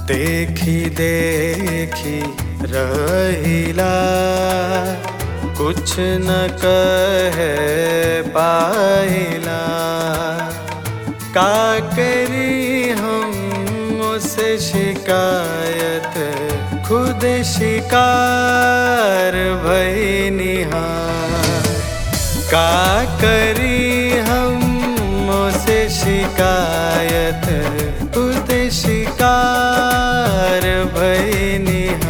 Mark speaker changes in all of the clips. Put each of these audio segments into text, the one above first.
Speaker 1: देखी देखी रहिला कुछ न कहे पाइला। का करी हम उसे शिकायत खुद शिकार भइनिहा। का करी हम उसे शिकायत खुद शिकार भइनिहा।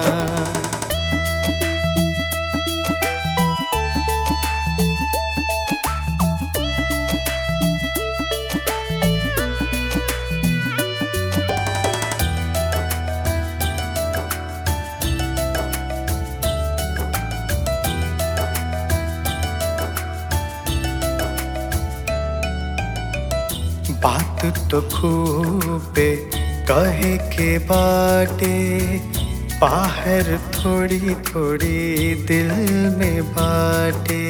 Speaker 1: बात तो खूबे कहे के बाटे, बाहर थोड़ी थोड़ी दिल में बाटे।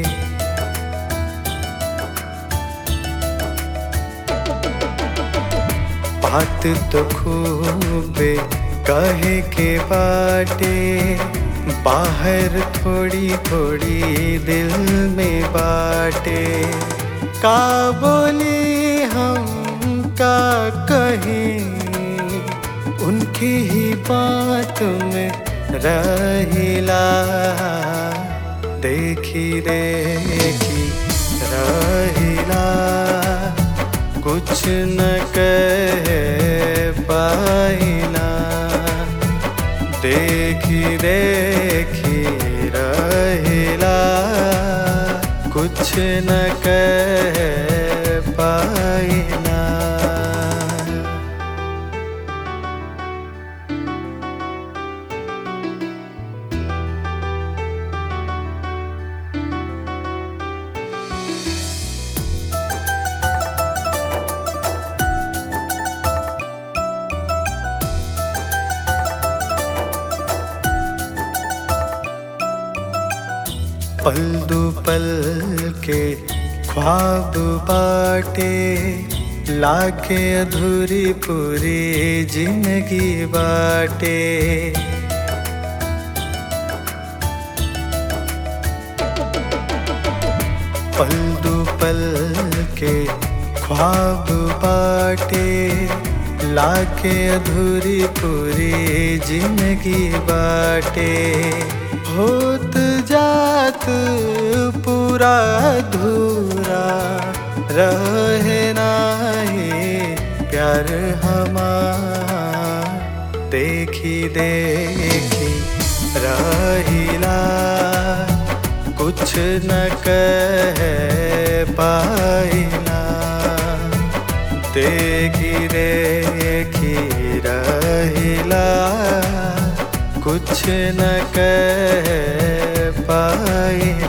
Speaker 1: बात तो खूबे कहे के बाटे, बाहर थोड़ी थोड़ी दिल में बाटे। का बोली हम का कहीं उनकी ही बात में रहिला। देखी देखी रहिला कुछ न कहे पाइला। देखी देखी रहिला कुछ न कहे पाइला। पल दो पल के ख्वाब बाटे, लाके अधूरी पूरी जिंदगी बाटे। पल दो पल के ख्वाब बाटे, लाके अधूरी पूरी जिंदगी बाटे। होत जात पूरा अधूरा रहे नाही प्यार हमार। देखी देखी रहिला कुछ न कहे पाइला। देखी देखी रहिला कुछ न कहे पाइला।